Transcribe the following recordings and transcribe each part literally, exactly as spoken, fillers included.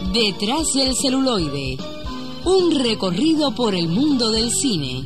Detrás del celuloide, un recorrido por el mundo del cine.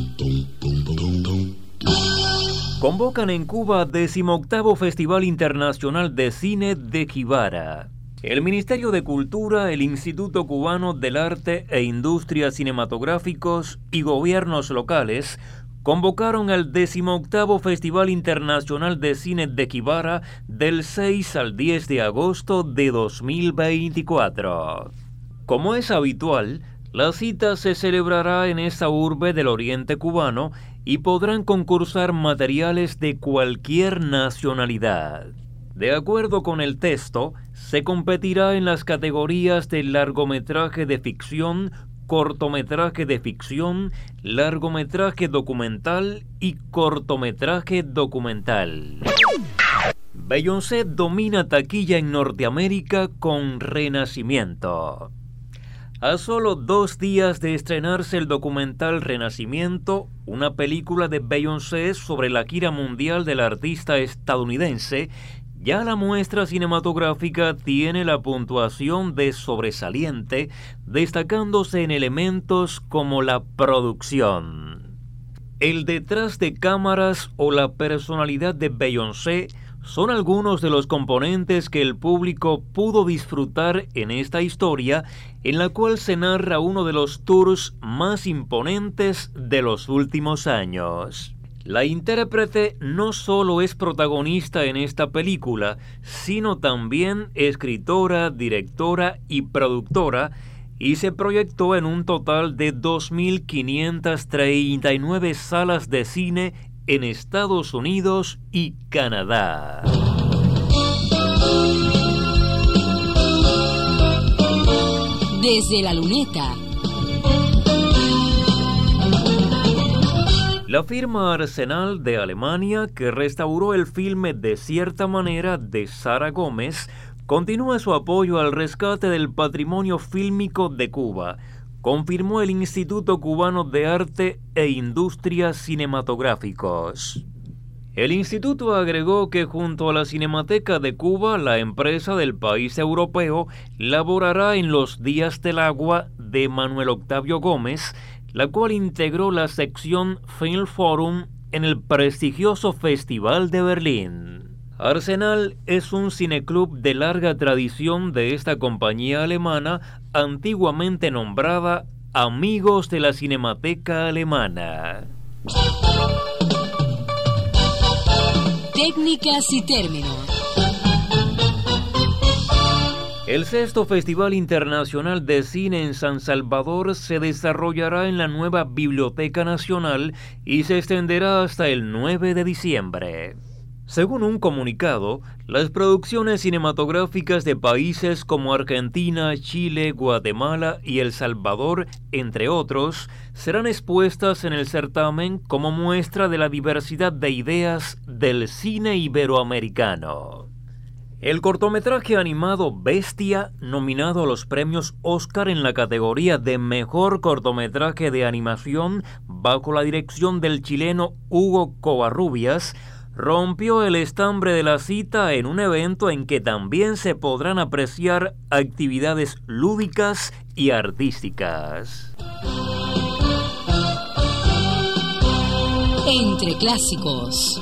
Convocan en Cuba decimoctavo Festival Internacional de Cine de Jibara. El Ministerio de Cultura, el Instituto Cubano del Arte e Industrias Cinematográficos y gobiernos locales convocaron al decimoctavo Festival Internacional de Cine de Jibara del seis al diez de agosto de dos mil veinticuatro. Como es habitual, la cita se celebrará en esta urbe del oriente cubano y podrán concursar materiales de cualquier nacionalidad. De acuerdo con el texto, se competirá en las categorías de largometraje de ficción, cortometraje de ficción, largometraje documental y cortometraje documental. Beyoncé domina taquilla en Norteamérica con Renacimiento. A solo dos días de estrenarse el documental Renacimiento, una película de Beyoncé sobre la gira mundial del artista estadounidense, ya la muestra cinematográfica tiene la puntuación de sobresaliente, destacándose en elementos como la producción. El detrás de cámaras o la personalidad de Beyoncé son algunos de los componentes que el público pudo disfrutar en esta historia, en la cual se narra uno de los tours más imponentes de los últimos años. La intérprete no solo es protagonista en esta película, sino también escritora, directora y productora, y se proyectó en un total de dos mil quinientas treinta y nueve salas de cine en Estados Unidos y Canadá. Desde la luneta. La firma Arsenal de Alemania, que restauró el filme De cierta manera de Sara Gómez, continúa su apoyo al rescate del patrimonio fílmico de Cuba, confirmó el Instituto Cubano de Arte e Industrias Cinematográficos. El instituto agregó que junto a la Cinemateca de Cuba, la empresa del país europeo laborará en Los Días del Agua de Manuel Octavio Gómez, la cual integró la sección Film Forum en el prestigioso Festival de Berlín. Arsenal es un cineclub de larga tradición de esta compañía alemana, antiguamente nombrada Amigos de la Cinemateca Alemana. Técnicas y términos. El sexto Festival Internacional de Cine en San Salvador se desarrollará en la nueva Biblioteca Nacional y se extenderá hasta el nueve de diciembre. Según un comunicado, las producciones cinematográficas de países como Argentina, Chile, Guatemala y El Salvador, entre otros, serán expuestas en el certamen como muestra de la diversidad de ideas del cine iberoamericano. El cortometraje animado Bestia, nominado a los premios Oscar en la categoría de Mejor Cortometraje de Animación bajo la dirección del chileno Hugo Covarrubias, rompió el estambre de la cita en un evento en que también se podrán apreciar actividades lúdicas y artísticas. Entre clásicos.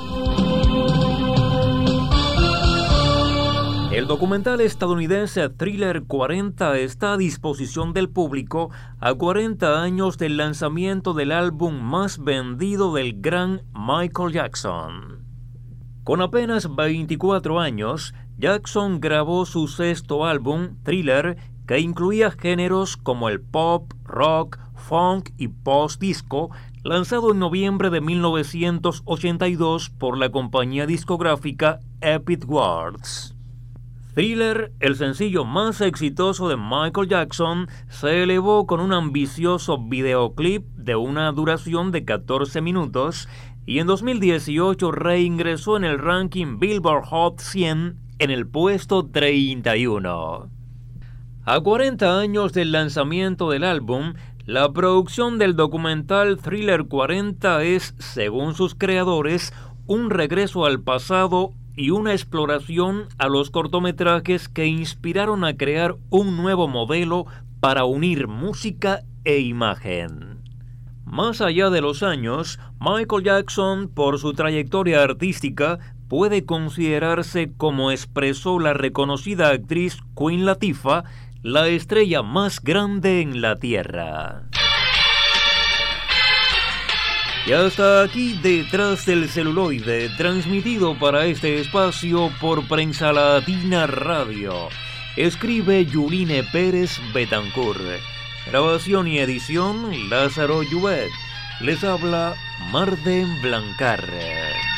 El documental estadounidense Thriller cuarenta está a disposición del público a cuarenta años del lanzamiento del álbum más vendido del gran Michael Jackson. Con apenas veinticuatro años, Jackson grabó su sexto álbum, Thriller, que incluía géneros como el pop, rock, funk y post-disco, lanzado en noviembre de mil novecientos ochenta y dos por la compañía discográfica Epic Records. Thriller, el sencillo más exitoso de Michael Jackson, se elevó con un ambicioso videoclip de una duración de catorce minutos y en dos mil dieciocho reingresó en el ranking Billboard Hot cien en el puesto treinta y uno. A cuarenta años del lanzamiento del álbum, la producción del documental Thriller cuarenta es, según sus creadores, un regreso al pasado y una exploración a los cortometrajes que inspiraron a crear un nuevo modelo para unir música e imagen. Más allá de los años, Michael Jackson, por su trayectoria artística, puede considerarse, como expresó la reconocida actriz Queen Latifah, la estrella más grande en la Tierra. Y hasta aquí Detrás del Celuloide, transmitido para este espacio por Prensa Latina Radio. Escribe Yuline Pérez Betancourt. Grabación y edición Lázaro Lluvet. Les habla Marden Blancar.